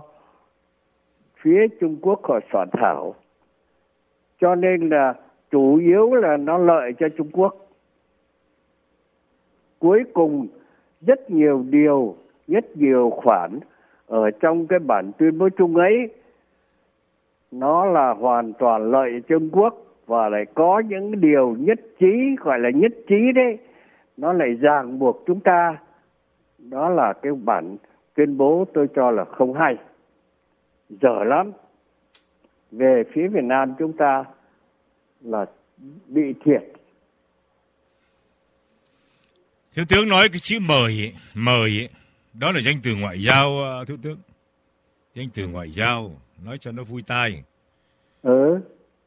phía Trung Quốc họ soạn thảo, cho nên là chủ yếu là nó lợi cho Trung Quốc. Cuối cùng rất nhiều điều, rất nhiều khoản ở trong cái bản tuyên bố chung ấy nó là hoàn toàn lợi cho Trung Quốc, và lại có những điều nhất trí, gọi là nhất trí đấy, nó lại ràng buộc chúng ta. Đó là cái bản tuyên bố tôi cho là không hay, dở lắm. Về phía Việt Nam chúng ta là bị thiệt. Thiếu tướng nói cái chữ mời ấy, mời ấy, đó là danh từ ngoại giao, thiếu tướng. Danh từ ngoại giao, nói cho nó vui tai. Ừ.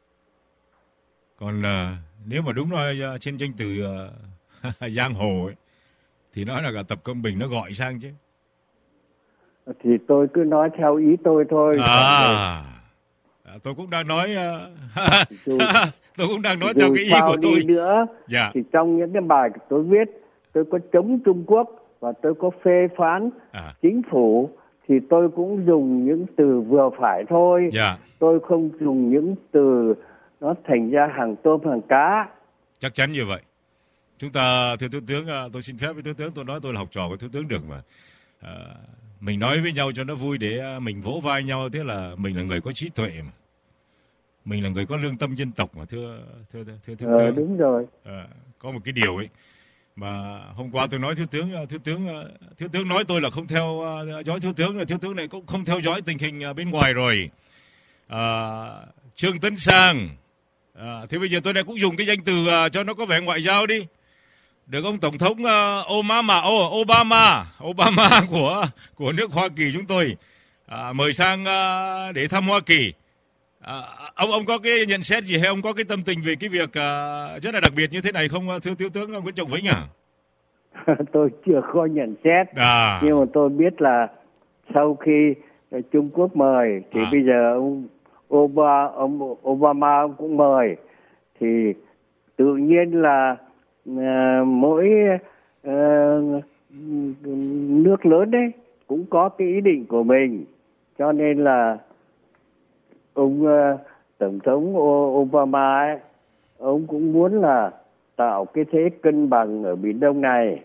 Còn uh, nếu mà đúng nói uh, trên danh từ uh, giang hồ ấy, thì nói là cả Tập Cận Bình nó gọi sang chứ. Thì tôi cứ nói theo ý tôi thôi. À, à tôi cũng đang nói uh, dù, tôi cũng đang nói theo cái ý của tôi nữa. Dạ. Thì trong những cái bài tôi viết, tôi có chống Trung Quốc và tôi có phê phán à. chính phủ, thì tôi cũng dùng những từ vừa phải thôi. Yeah. Tôi không dùng những từ nó thành ra hàng tôm hàng cá. Chắc chắn như vậy. Chúng ta, thưa Thiếu tướng, tôi xin phép với Thiếu tướng, tôi nói tôi là học trò của Thiếu tướng được mà. À, mình nói với nhau cho nó vui để mình vỗ vai nhau, thế là mình là người có trí tuệ mà. mình là người có lương tâm dân tộc mà thưa thưa thưa thưa, thưa ờ, tướng. Đúng rồi. À, có một cái điều ấy mà hôm qua tôi nói thiếu tướng thiếu tướng thiếu tướng nói tôi là không theo dõi thiếu tướng, là thiếu tướng này cũng không theo dõi tình hình bên ngoài rồi. À, Trương Tấn Sang, à, thế bây giờ tôi lại cũng dùng cái danh từ uh, cho nó có vẻ ngoại giao đi. Được ông tổng thống uh, Obama, oh, Obama, Obama của của nước Hoa Kỳ chúng tôi à, mời sang uh, để thăm Hoa Kỳ. À, ông ông có cái nhận xét gì hay ông có cái tâm tình về cái việc uh, rất là đặc biệt như thế này không, thưa thiếu tướng Nguyễn Trọng Vĩnh à? Tôi chưa có nhận xét, à. nhưng mà tôi biết là sau khi Trung Quốc mời thì à. bây giờ ông Obama, ông Obama ông cũng mời, thì tự nhiên là uh, mỗi uh, nước lớn đấy cũng có cái ý định của mình, cho nên là ông uh, tổng thống Obama ấy, ông cũng muốn là tạo cái thế cân bằng ở Biển Đông này.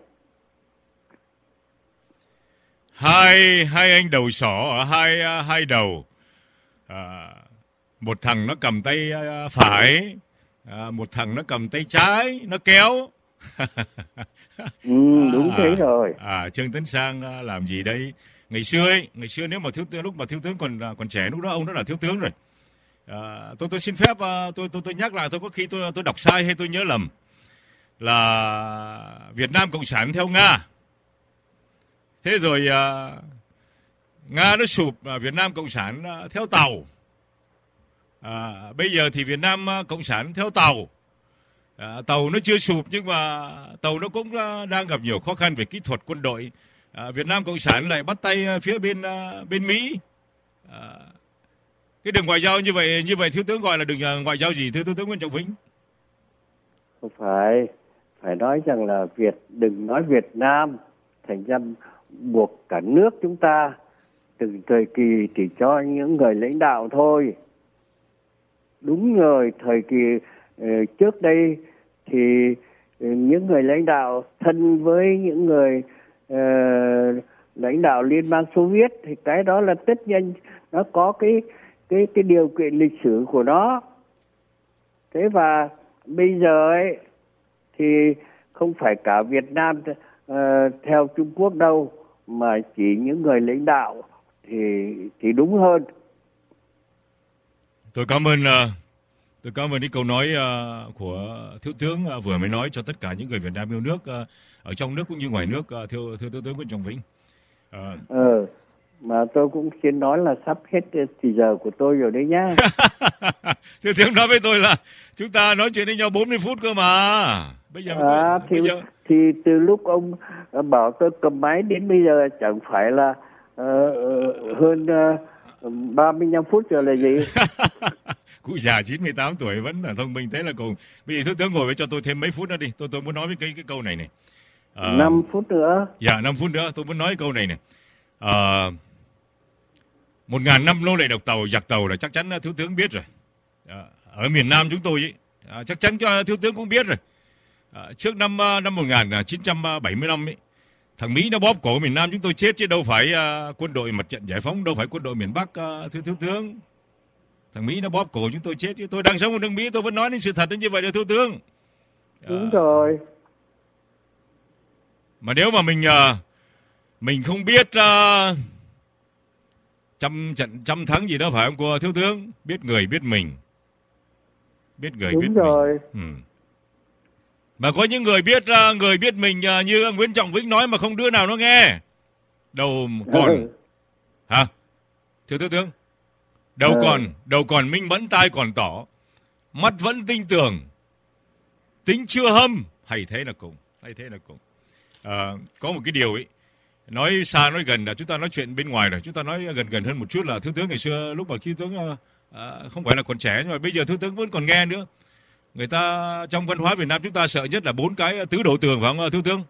Hai hai anh đầu sỏ ở hai hai đầu, à, một thằng nó cầm tay phải, à, một thằng nó cầm tay trái, nó kéo. Ừ, đúng à, thế rồi. À, Trương Tấn Sang làm gì đây? Ngày xưa ấy, ngày xưa nếu mà thiếu tướng, lúc mà thiếu tướng còn còn trẻ, lúc đó ông đã là thiếu tướng rồi. À, tôi tôi xin phép tôi tôi tôi nhắc lại, tôi có khi tôi tôi đọc sai hay tôi nhớ lầm là Việt Nam Cộng sản theo Nga. Thế rồi à, Nga nó sụp, à, Việt Nam Cộng sản à, theo Tàu. À, bây giờ thì Việt Nam à, Cộng sản theo Tàu. À, Tàu nó chưa sụp nhưng mà Tàu nó cũng à, đang gặp nhiều khó khăn về kỹ thuật quân đội. À, Việt Nam Cộng sản lại bắt tay à, phía bên à, bên Mỹ. À, cái đường ngoại giao như vậy như vậy thiếu tướng gọi là đường à, ngoại giao gì thưa thiếu tướng Nguyễn Trọng Vĩnh? Không phải, phải nói rằng là Việt đừng nói Việt Nam, thành ra buộc cả nước chúng ta từng thời kỳ thì cho những người lãnh đạo thôi. Đúng rồi, thời kỳ uh, trước đây thì uh, những người lãnh đạo thân với những người uh, lãnh đạo Liên bang Xô Viết thì cái đó là tất nhiên nó có cái cái cái điều kiện lịch sử của nó. Thế và bây giờ ấy thì không phải cả Việt Nam uh, theo Trung Quốc đâu, mà chỉ những người lãnh đạo thì thì đúng hơn. Tôi cảm ơn uh, tôi cảm ơn cái câu nói uh, của thiếu tướng uh, vừa mới nói cho tất cả những người Việt Nam yêu nước uh, ở trong nước cũng như ngoài nước, uh, thưa thưa thiếu tướng Nguyễn Trọng Vĩnh. Uh, ờ mà tôi cũng xin nói là sắp hết thì giờ của tôi rồi đấy nhá. Thiếu tướng nói với tôi là chúng ta nói chuyện với nhau bốn mươi phút cơ mà. Bây giờ à, tôi, thì, bây giờ... thì từ lúc ông bảo tôi cầm máy đến bây giờ chẳng phải là uh, hơn uh, ba mươi lăm phút rồi là gì? Cụ già chín mươi tám tuổi vẫn là thông minh thế là cùng. Bây giờ thiếu tướng ngồi với cho tôi thêm mấy phút nữa đi. Tôi tôi muốn nói với cái cái câu này này. Uh, năm phút nữa. Dạ năm phút nữa tôi muốn nói cái câu này này. Uh, một ngàn năm nô lệ độc tàu, giặc tàu là chắc chắn thiếu tướng biết rồi. Uh, ở miền Nam chúng tôi ấy, uh, chắc chắn cho thiếu tướng cũng biết rồi. À, trước năm năm một nghìn chín trăm bảy mươi lăm ấy, thằng Mỹ nó bóp cổ miền Nam chúng tôi chết chứ đâu phải uh, quân đội mặt trận giải phóng, đâu phải quân đội miền Bắc, uh, thưa thiếu tướng. Thằng Mỹ nó bóp cổ chúng tôi chết chứ tôi đang sống ở nước Mỹ tôi vẫn nói đến sự thật như vậy đó thiếu tướng. À, đúng rồi. Mà nếu mà mình uh, mình không biết uh, trăm trận trăm thắng gì đó phải không cô thiếu tướng? Biết người biết mình, biết người đúng biết rồi. mình. Ừ. Mà có những người biết người biết mình như Nguyễn Trọng Vĩnh nói mà không đứa nào nó nghe. Đầu còn ừ. hả? Thưa thiếu tướng. Đầu ừ. còn đầu còn minh mẫn, tai còn tỏ, mắt vẫn tinh tường, tính chưa hâm, hay thế là cùng, hay thế là cùng. À, có một cái điều ấy, nói xa nói gần là chúng ta nói chuyện bên ngoài rồi, chúng ta nói gần gần hơn một chút là thiếu tướng ngày xưa lúc mà khi tướng à, không phải là còn trẻ nhưng mà bây giờ thiếu tướng vẫn còn nghe nữa. Người ta trong văn hóa Việt Nam chúng ta sợ nhất là bốn cái tứ đổ tường phải không thiếu tướng?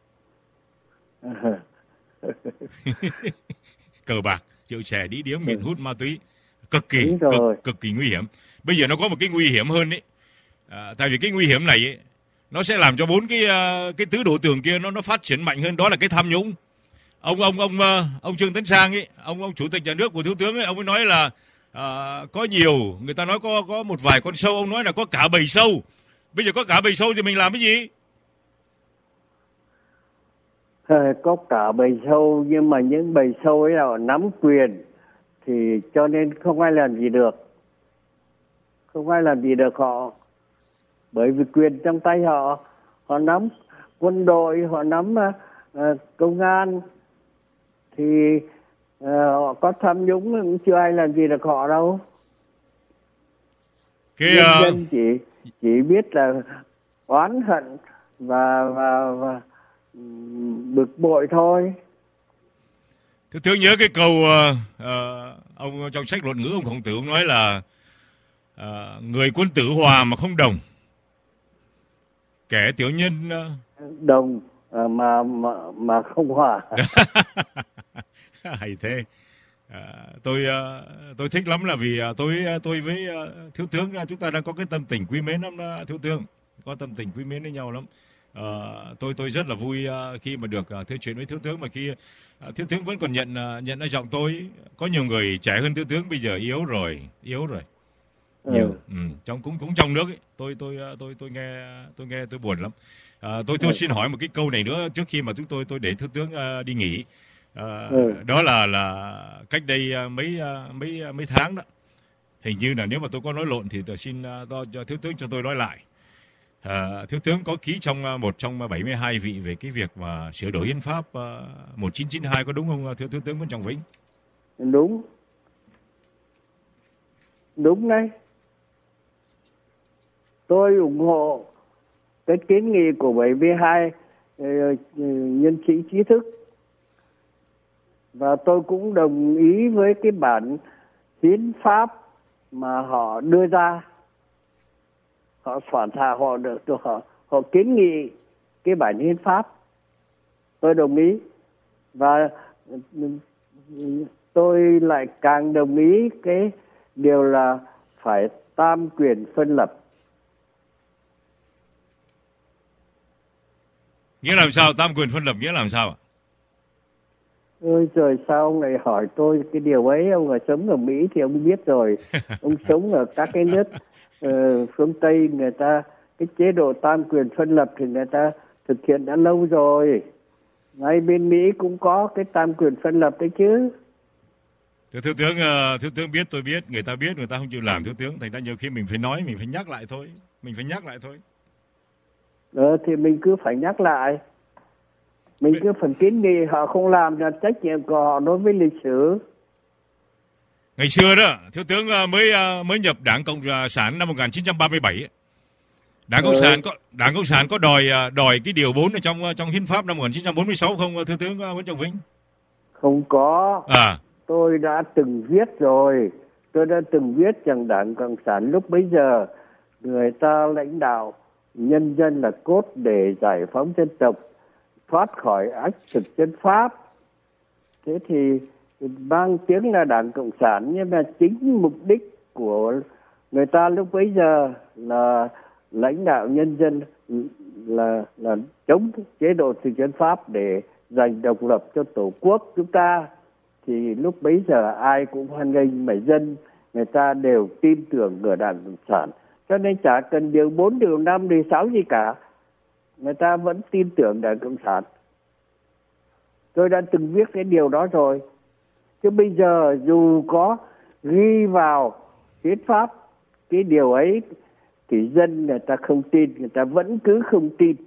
Cờ bạc, rượu chè, đĩ điếm, nghiện hút ma túy, cực kỳ cực, cực kỳ nguy hiểm. Bây giờ nó có một cái nguy hiểm hơn ấy, à, tại vì cái nguy hiểm này ấy, nó sẽ làm cho bốn cái cái tứ đổ tường kia nó nó phát triển mạnh hơn, đó là cái tham nhũng. Ông ông ông ông Trương Tấn Sang ấy, ông ông chủ tịch nhà nước của thiếu tướng ấy, ông ấy nói là À, có nhiều, người ta nói có có một vài con sâu, ông nói là có cả bầy sâu. Bây giờ có cả bầy sâu thì mình làm cái gì? Có cả bầy sâu, nhưng mà những bầy sâu ấy là nắm quyền, thì cho nên không ai làm gì được. Không ai làm gì được họ. Bởi vì quyền trong tay họ, họ nắm quân đội, họ nắm uh, công an, thì uh, họ có tham nhũng cũng chưa ai làm gì được họ đâu. Cái, Nhân uh... dân chỉ chỉ biết là oán hận và và, và bực bội thôi. Thưa tướng nhớ cái câu uh, uh, ông trong sách Luận Ngữ ông Khổng Tử ông nói là uh, người quân tử hòa mà không đồng, kẻ tiểu nhân uh... đồng uh, mà mà mà không hòa. Hay thế. À, tôi uh, tôi thích lắm là vì uh, tôi tôi với uh, thiếu tướng uh, chúng ta đang có cái tâm tình quý mến lắm uh, thiếu tướng, có tâm tình quý mến với nhau lắm. Uh, tôi tôi rất là vui uh, khi mà được uh, thưa chuyện với thiếu tướng, mà khi uh, thiếu tướng vẫn còn nhận uh, nhận ra giọng tôi. Có nhiều người trẻ hơn thiếu tướng bây giờ yếu rồi, yếu rồi. Nhiều. Ừ. Ừ. Trong cũng cũng trong nước ấy. Tôi tôi tôi tôi nghe tôi nghe tôi buồn lắm. À, tôi tôi xin hỏi một cái câu này nữa trước khi mà chúng tôi tôi để thiếu tướng uh, đi nghỉ. À, ừ. Đó là là cách đây uh, mấy uh, mấy uh, mấy tháng đó. Hình như là nếu mà tôi có nói lộn thì tôi xin uh, do, cho thiếu tướng cho tôi nói lại. À, thiếu tướng có ký trong uh, một trong bảy mươi hai vị về cái việc mà sửa đổi hiến pháp uh, một nghìn chín trăm chín mươi hai, có đúng không thiếu thiếu tướng Nguyễn Trọng Vĩnh? Đúng. Đúng đấy. Tôi ủng hộ cái kiến nghị của bảy mươi hai uh, nhân sĩ trí thức, và tôi cũng đồng ý với cái bản hiến pháp mà họ đưa ra. Họ soạn thảo, họ được họ họ kiến nghị cái bản hiến pháp. Tôi đồng ý, và tôi lại càng đồng ý cái điều là phải tam quyền phân lập. Nghĩa làm sao? Tam quyền phân lập nghĩa làm sao ạ? Ôi trời, sao ông lại hỏi tôi cái điều ấy? Ông ở sống ở Mỹ thì ông biết rồi. Ông sống ở các cái nước uh, phương Tây, người ta cái chế độ tam quyền phân lập thì người ta thực hiện đã lâu rồi. Ngay bên Mỹ cũng có cái tam quyền phân lập đấy chứ. Thưa thiếu tướng, uh, thiếu tướng biết, tôi biết, người ta biết, người ta không chịu làm thiếu tướng. Thành ra nhiều khi mình phải nói, mình phải nhắc lại thôi. Mình phải nhắc lại thôi. Ờ, thì mình cứ phải nhắc lại. Mình cứ phần kiến nghị, họ không làm là trách nhiệm của họ đối với lịch sử. Ngày xưa đó, thiếu tướng mới mới nhập Đảng Cộng sản năm một nghìn chín trăm ba mươi bảy. Đảng Cộng ừ. sản có Đảng Cộng sản có đòi đòi cái điều bốn ở trong trong hiến pháp năm một nghìn chín trăm bốn mươi sáu không thưa tướng Nguyễn Trọng Vĩnh? Không có. À. Tôi đã từng viết rồi. Tôi đã từng viết rằng Đảng Cộng sản lúc bấy giờ người ta lãnh đạo nhân dân là cốt để giải phóng dân tộc, thoát khỏi ách thực dân Pháp. Thế thì mang tiếng là Đảng Cộng sản, nhưng mà chính mục đích của người ta lúc bấy giờ là lãnh đạo nhân dân, là là chống chế độ thực dân Pháp để giành độc lập cho tổ quốc chúng ta. Thì lúc bấy giờ ai cũng hoan nghênh, mà dân người ta đều tin tưởng ở Đảng Cộng sản, cho nên chả cần điều bốn, điều năm, điều sáu gì cả, người ta vẫn tin tưởng Đảng Cộng sản. Tôi đã từng viết cái điều đó rồi. Chứ bây giờ dù có ghi vào hiến pháp cái điều ấy thì dân người ta không tin, người ta vẫn cứ không tin.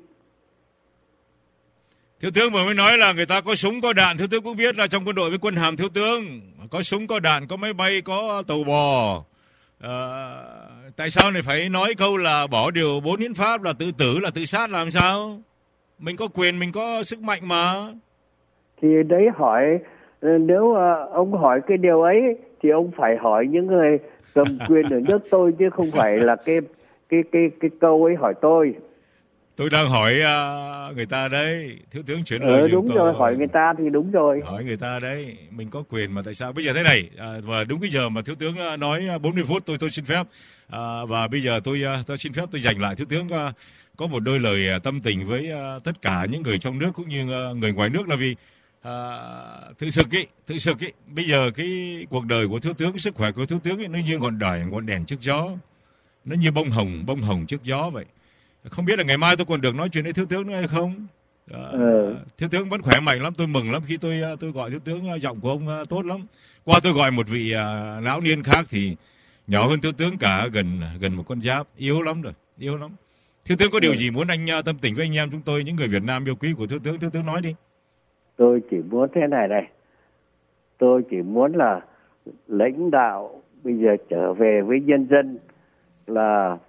Thiếu tướng vừa mới nói là người ta có súng có đạn, thiếu tướng cũng biết là trong quân đội với quân hàm thiếu tướng có súng có đạn, có máy bay, có tàu bò. À, tại sao này phải nói câu là bỏ điều bốn hiến pháp là tự tử, là tự sát làm sao? Mình có quyền, mình có sức mạnh mà. Thì đấy hỏi, nếu ông hỏi cái điều ấy thì ông phải hỏi những người cầm quyền ở nước tôi, chứ không phải là cái cái cái cái câu ấy hỏi tôi. Tôi đang hỏi uh, người ta đấy, thiếu tướng chuyển lời ừ, đúng tôi. Rồi, hỏi người ta thì đúng rồi. Hỏi người ta đấy, mình có quyền mà tại sao? Bây giờ thế này, à, và đúng cái giờ mà thiếu tướng nói bốn mươi phút tôi tôi xin phép, à, và bây giờ tôi tôi xin phép tôi dành lại thiếu tướng uh, có một đôi lời tâm tình với uh, tất cả những người trong nước cũng như uh, người ngoài nước, là vì À, thực sự ấy, thực sự ấy, bây giờ cái cuộc đời của thiếu tướng, sức khỏe của thiếu tướng ấy, nó như ngọn đèn, ngọn đèn trước gió, nó như bông hồng, bông hồng trước gió vậy. Không biết là ngày mai tôi còn được nói chuyện với thiếu tướng nữa hay không. À, ừ. Thiếu tướng vẫn khỏe mạnh lắm, tôi mừng lắm khi tôi tôi gọi thiếu tướng, giọng của ông tốt lắm. Qua tôi gọi một vị uh, lão niên khác thì nhỏ hơn thiếu tướng cả gần gần một con giáp, yếu lắm rồi, yếu lắm. Thiếu tướng có điều gì muốn anh uh, tâm tình với anh em chúng tôi, những người Việt Nam yêu quý của thiếu tướng, thiếu tướng nói đi. Tôi chỉ muốn thế này này, tôi chỉ muốn là lãnh đạo bây giờ trở về với nhân dân, là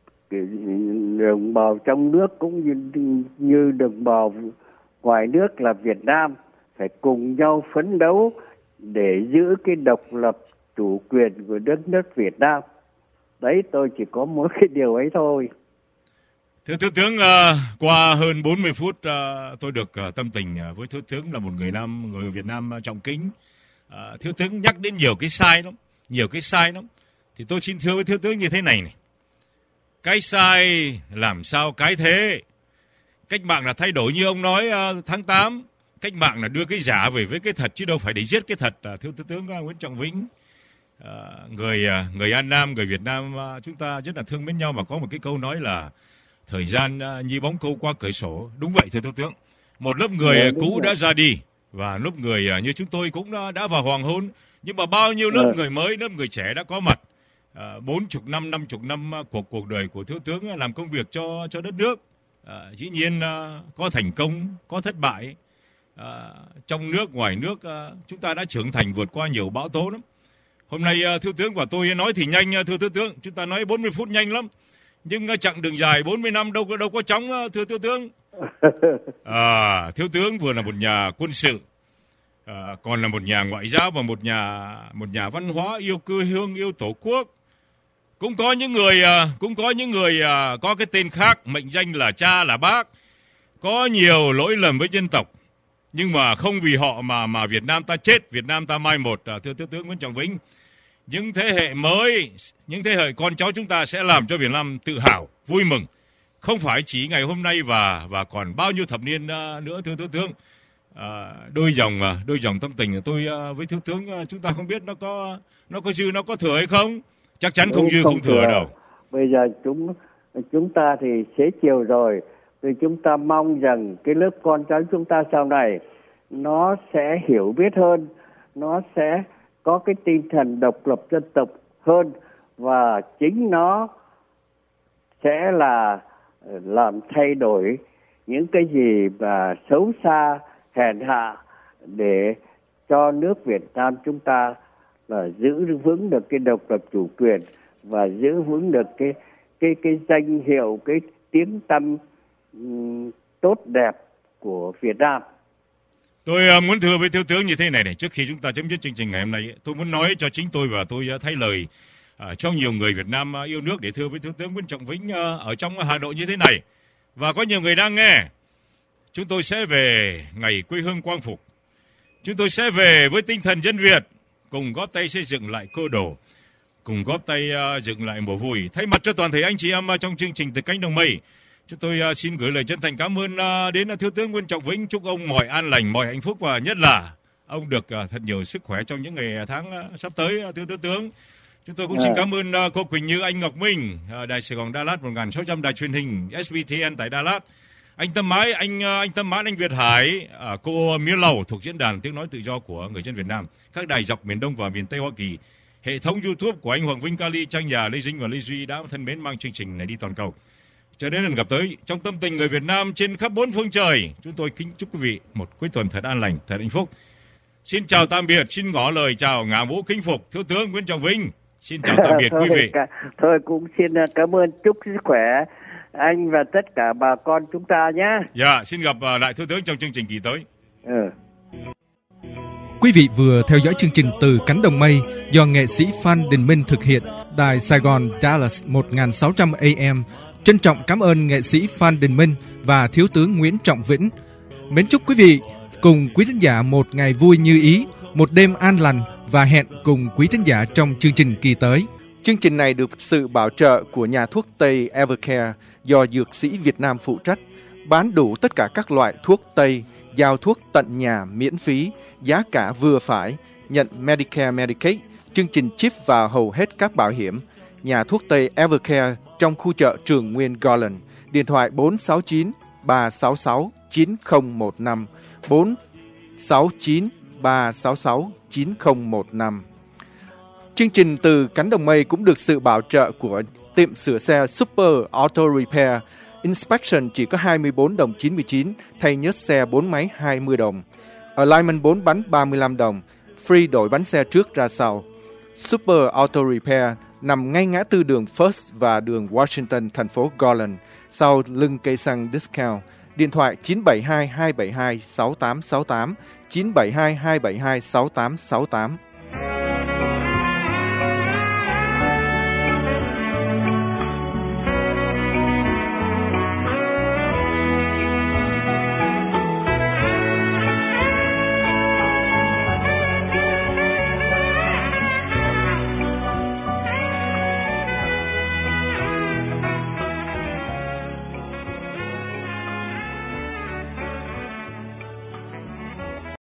đồng bào trong nước cũng như, như đồng bào ngoài nước là Việt Nam phải cùng nhau phấn đấu để giữ cái độc lập chủ quyền của đất nước Việt Nam. Đấy, tôi chỉ có mỗi cái điều ấy thôi. Thưa Thiếu tướng, uh, qua hơn bốn mươi phút uh, tôi được uh, tâm tình uh, với Thiếu tướng là một người Nam, người Việt Nam uh, trọng kính. Uh, Thiếu tướng nhắc đến nhiều cái sai lắm, nhiều cái sai lắm. Thì tôi xin thưa với Thiếu tướng như thế này này. Cái sai làm sao cái thế. Cách mạng là thay đổi như ông nói uh, tháng tám. Cách mạng là đưa cái giả về với cái thật chứ đâu phải để giết cái thật. Uh, thưa Thiếu tướng uh, Nguyễn Trọng Vĩnh, uh, người uh, người An Nam, người Việt Nam uh, chúng ta rất là thương mến nhau, mà có một cái câu nói là thời gian uh, như bóng câu qua cửa sổ. Đúng vậy thưa Thiếu tướng. Một lớp người yeah, cũ rồi. đã ra đi và lớp người uh, như chúng tôi cũng uh, đã vào hoàng hôn. Nhưng mà bao nhiêu lớp yeah. người mới, lớp người trẻ đã có mặt. Bốn chục năm, năm chục năm của cuộc đời của Thiếu tướng làm công việc cho cho đất nước. À, dĩ nhiên à, có thành công, có thất bại. À, trong nước, ngoài nước à, chúng ta đã trưởng thành vượt qua nhiều bão tố lắm. Hôm nay à, Thiếu tướng và tôi nói thì nhanh, thưa Thiếu tướng, chúng ta nói bốn mươi phút nhanh lắm. Nhưng à, chặng đường dài bốn mươi năm đâu đâu có chóng, thưa Thiếu tướng. À, Thiếu tướng vừa là một nhà quân sự, à, còn là một nhà ngoại giao và một nhà một nhà văn hóa, yêu quê hương, yêu tổ quốc. Cũng có những người cũng có những người có cái tên khác, mệnh danh là cha, là bác, có nhiều lỗi lầm với dân tộc, nhưng mà không vì họ mà mà Việt Nam ta chết, Việt Nam ta mai một. Thưa Thiếu tướng Nguyễn Trọng Vĩnh, những thế hệ mới, những thế hệ con cháu chúng ta sẽ làm cho Việt Nam tự hào, vui mừng, không phải chỉ ngày hôm nay và và còn bao nhiêu thập niên nữa. Thưa Thiếu tướng, à, đôi dòng đôi dòng tâm tình của tôi với Thiếu tướng chúng ta không biết nó có nó có dư, nó có thừa hay không. Chắc chắn không dư không, không thừa, thừa đâu. Bây giờ chúng chúng ta thì xế chiều rồi, thì chúng ta mong rằng cái lớp con cháu chúng ta sau này nó sẽ hiểu biết hơn, nó sẽ có cái tinh thần độc lập dân tộc hơn, và chính nó sẽ là làm thay đổi những cái gì mà xấu xa, hèn hạ, để cho nước Việt Nam chúng ta là giữ vững được cái độc lập chủ quyền và giữ vững được cái cái cái danh hiệu, cái tiếng tăm um, tốt đẹp của Việt Nam. Tôi uh, muốn thưa với Thiếu tướng như thế này này, trước khi chúng ta chấm dứt chương trình ngày hôm nay, tôi muốn nói cho chính tôi và tôi uh, thay lời uh, cho nhiều người Việt Nam uh, yêu nước để thưa với Thiếu tướng Nguyễn Trọng Vĩnh uh, ở trong Hà Nội như thế này, và có nhiều người đang nghe. Chúng tôi sẽ về ngày quê hương quang phục, chúng tôi sẽ về với tinh thần dân Việt, cùng góp tay xây dựng lại cơ đồ, cùng góp tay uh, dựng lại mùa vui. Thay mặt cho toàn thể anh chị em uh, trong chương trình Từ Cánh Đồng Mây, chúng tôi uh, xin gửi lời chân thành cảm ơn uh, đến uh, Thiếu tướng Nguyễn Trọng Vĩnh. Chúc ông mọi an lành, mọi hạnh phúc, và nhất là ông được uh, thật nhiều sức khỏe trong những ngày tháng uh, sắp tới. Uh, thưa Thiếu tướng, chúng tôi cũng yeah. xin cảm ơn uh, cô Quỳnh Như, anh Ngọc Minh, uh, Đài Sài Gòn Đà Lạt một nghìn sáu trăm, đài truyền hình ét bê tê en tại Đà Lạt, anh Tâm Mãi, anh uh, anh Tâm Mãn, anh Việt Hải, uh, cô Miêu Lầu thuộc diễn đàn Tiếng nói tự do của người dân Việt Nam, các đài dọc miền Đông và miền Tây Hoa Kỳ, hệ thống YouTube của anh Hoàng Vinh, Kali, Trang Nhà, Lê Dinh và Lê Duy đã thân mến mang chương trình này đi toàn cầu. Cho đến lần gặp tới, trong tâm tình người Việt Nam trên khắp bốn phương trời, chúng tôi kính chúc quý vị một cuối tuần thật an lành, thật hạnh phúc. Xin chào tạm biệt, xin ngỏ lời chào ngả mũ kính phục Thiếu tướng Nguyễn Trọng Vĩnh. Xin chào tạm biệt quý vị. Thôi cũng xin cảm ơn, chúc sức khỏe anh và tất cả bà con chúng ta nhé. Dạ, xin gặp lại Thiếu tướng trong chương trình kỳ tới. Ừ. Quý vị vừa theo dõi chương trình Từ Cánh Đồng Mây do nghệ sĩ Phan Đình Minh thực hiện, đài Sài Gòn Dallas một nghìn sáu trăm A M. Trân trọng cảm ơn nghệ sĩ Phan Đình Minh và Thiếu tướng Nguyễn Trọng Vĩnh. Mến chúc quý vị cùng quý thính giả một ngày vui như ý, một đêm an lành, và hẹn cùng quý thính giả trong chương trình kỳ tới. Chương trình này được sự bảo trợ của nhà thuốc Tây Evercare do dược sĩ Việt Nam phụ trách, bán đủ tất cả các loại thuốc Tây, giao thuốc tận nhà miễn phí, giá cả vừa phải, nhận Medicare, Medicaid, chương trình chip vào hầu hết các bảo hiểm. Nhà thuốc Tây Evercare trong khu chợ Trường Nguyên Garland. Điện thoại bốn sáu chín ba sáu sáu chín không một năm, bốn sáu chín ba sáu sáu chín không một năm. Chương trình từ cánh đồng mây cũng được sự bảo trợ của tiệm sửa xe Super Auto Repair. Inspection chỉ có hai mươi bốn đồng chín mươi chín, thay nhớt xe bốn máy hai mươi đồng. Alignment bốn bánh ba mươi lăm đồng, free đổi bánh xe trước ra sau. Super Auto Repair nằm ngay ngã tư đường First và đường Washington, thành phố Garland, sau lưng cây xăng Discount. Điện thoại chín bảy hai hai bảy hai sáu tám sáu tám, chín bảy hai hai bảy hai sáu tám sáu tám.